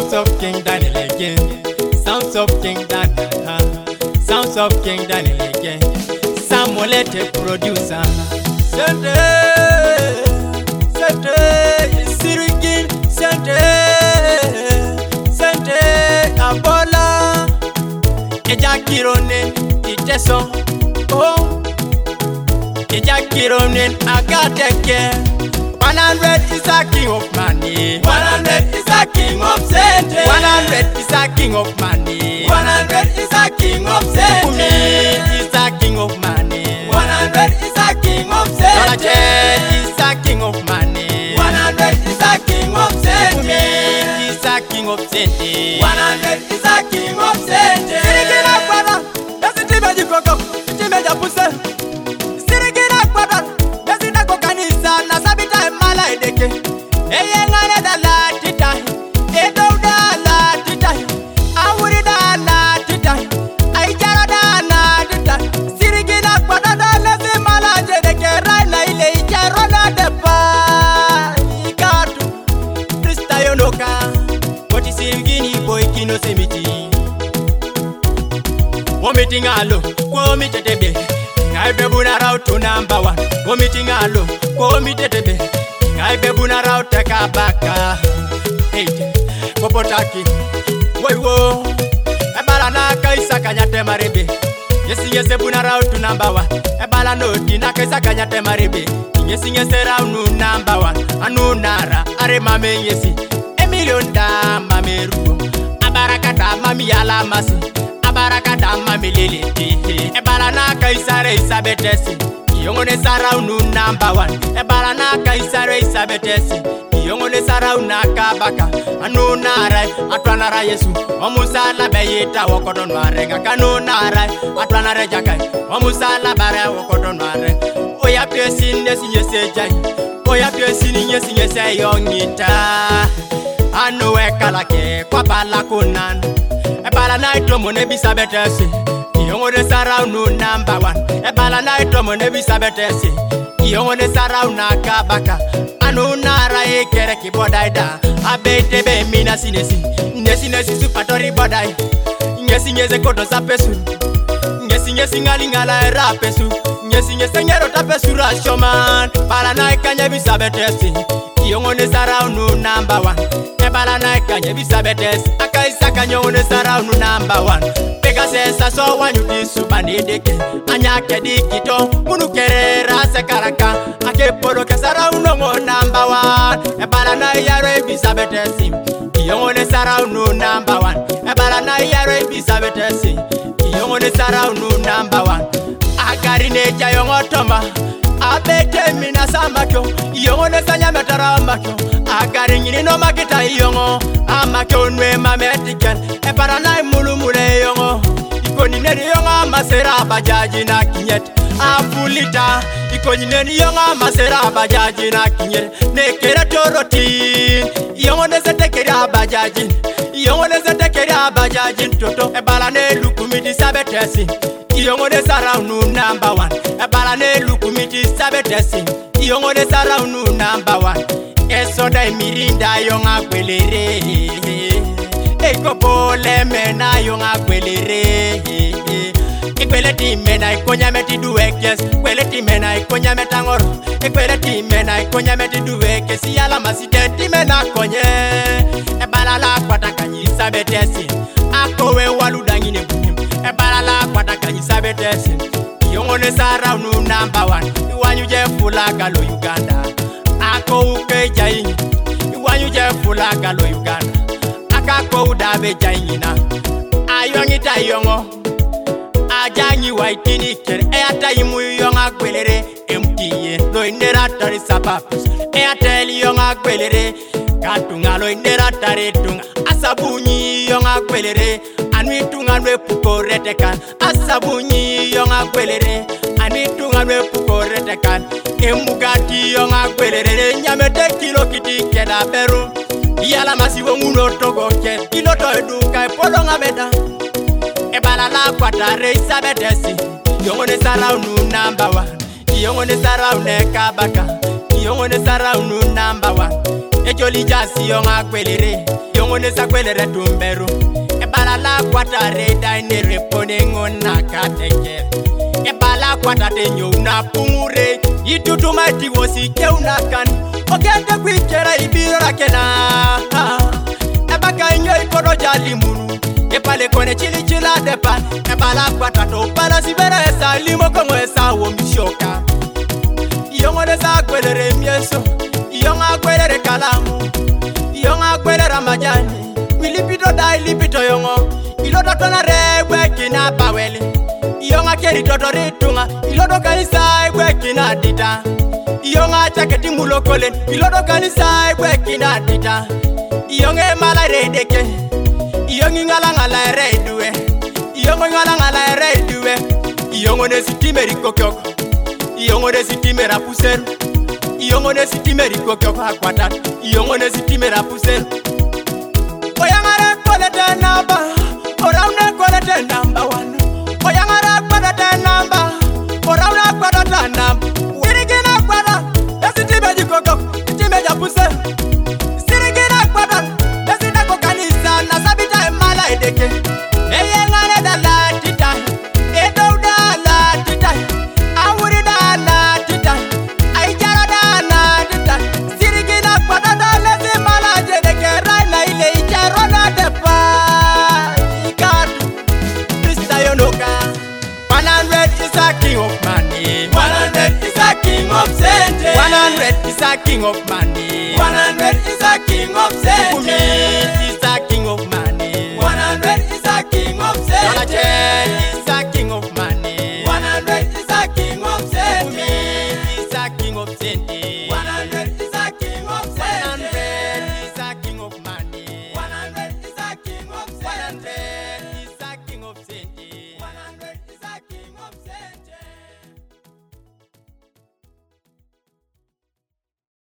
Sounds of King Daniel again. Sounds of King Daniel. Sounds of King Daniel again. Samolete producer. Sente, Sirigin, Sente, Abola, Ejakirone, Iteso, oh, Ejakirone, Agateke. 100 is a king of money. 100 is a king of Sente. 100 is a king of money. 100 is a king of Sente. Is a king of money. 100 is a king of Sente. Is a king of money. 100 is a king of Sente. Is a king of Sente. 100 is a king of Sente. Sirigina kwada, dasi tibe jikoko, tibe japuse. Sirigina kwada, dasi nako kanisa na sabita emala edeke. Eye ngane da la tita, edo da la tita, awuri da la tita, aijara da la tita. Sirigina kwada da lezi mala jedeke raina ile ijaro da depa. Ikatu, Krista yonoka, koti sirigini boy kino semiti. Womiting alo, womitebe. I bebuna route to number 1. Womiting alo, womitebe. I bebuna route taka baka. Hey, Popotaki. Wo. Ebala na kaisa kanyate marebe. Yes, buna route to number 1. Ebala no tina kaisa kanyate marebe. Yes, round number 1. Anu nara, are mame yesi. Emilion da mameru. Abarakata mami ala masi. Abarakata mami lele. Ebala na kaisare isabetesi. Yongone saraunu number 1. Ebala na kaisare isabetesi. Yongone sarauna kabaka. Anu narai atwanara Yesu. Omusala beyita wokodonware. Kanu narai atwanare jakai. Omusala bare wokodonware. Oya pesi nesi nyesejai. Oya pesi nyese yongita. Anu wekalake kwa bala kunan. Ebala na itomo nebisa betesi. Yongone saraunu number 1. Ebala na itomo nebisa betesi. Yongone sarauna kabaka. Anu nara ekere ki bodaida. Abete be mina sinesi. Nesi supatori bodai. Nyese koto sapesu. Nyesi ngalingala era pesu. Nyesi ngero tapesu rashoman. Bala na ekanye bisa betesi. Yongone saraunu number 1. Ebala na ekanye bisa betesi. Akaisa kanyongone saraunu number 1. Sesa so wanyu disubanideke anyake dikito munukerera sekaraka akepolo kesara unongo number 1. Ebala na yaro ebisa betesi. Yongone sara unu number 1. Ebala na yaro ebisa betesi. Yongone sara unu number 1. Agari neja yongotomba abete mina samakyo. Yongone sanya metara makyo. Agari nyini no makita yongo amakyo nwe mametiken. Ebala na mulumule yongo. Ikoni neni yonga masera bajaji na kinyet afulita. Ikoni neni yonga masera bajaji na kinyet nekera torotin. Yongone setekera bajaji. Yongone setekera bajaji toto. Ebala ne lukumiti sabetesi. Yongone saraunu number 1. Ebala ne lukumiti sabetesi. Yongone saraunu number 1. Esoda mirinda yonga kwelere. Eko bole mena yonga kwelere. Ikweleti mena ikonya meti duwekes. Kweleti mena ikonya metangoro. Ikweleti mena ikonya meti duwekes. Yala masiteti mena konye. Ebala la kwata kanyisa betesi. Akowe waludangine bunim. Ebala la kwata kanyisa betesi. Yongone saraunu number 1. Iwanyu je fulagalo Uganda. Ako uke jayi. Iwanyu je fulagalo Uganda. Kako udabe jayina ayongita yongo ajanyi waitini kere eata yimu yonga gwelere emtiye lo indera tari sapapus eata yonga gwelere katunga lo indera tari tunga asabunyi yonga gwelere anwi tunga nwe pukorete kan asabunyi yonga gwelere anwi tunga nwe pukorete kan emugati yonga gwelere nyamete kilo kiti keda beru. Yala masiwo nguno togo ke kilo to eduka polonga beda. Ebala la kwata reisa betesi. Yongone saraunu number 1. Yongone saraune kabaka. Yongone saraunu number 1. Ejoli jasi yonga kwelere Yongone sa kwelere tumberu Ebala la kwata reda ine repone ngona kateke Ebala kwata tenyo una pungure Itutu maiti wosi ke unakan Okende kwikera ibiro kena Ebaka inyo ikodo jali munu Epale kone chili chila depa Ebala kwata to pala sibera esa limo komo esa womishoka Yongone sa kwelere mieso Yonga kwelere kalamu Yonga kwelere majani Wilipito da ilipito yongo Ilodo tona regwe kina pawele Yonga keri toto ritunga Ilodo kanisa egwe kina dita Yonga chaketi mulokolen Ilodo kanisa egwe kina dita Yonge mala redeke Yongi ngala ngala redue Yongo ngala ngala redue Yongo ne sitime rikokyoko Yongo ne sitime rapuseru Yongo ne sitime rikokyoko hakwata Yongo ne sitime rapuseru Oyangare kwalete namba Oraune kwalete namba wano Oyangare kwalete namba Oraune kwalete namba Sirigina kwada Esitime rikokyoko Sitime rapuseru Sirigina kwada Esitako kanisa Nasabita emala edeke Eyengare dala tita Edo dala tita Awuri dala tita Aijara dala tita Sirigina kwada dala zimala jedeke Raina ile ijarona depa Ikatu Mr. Yonoka 100 is a king of money 100 is a king of sente 100 is a king of money 100 is a king of sente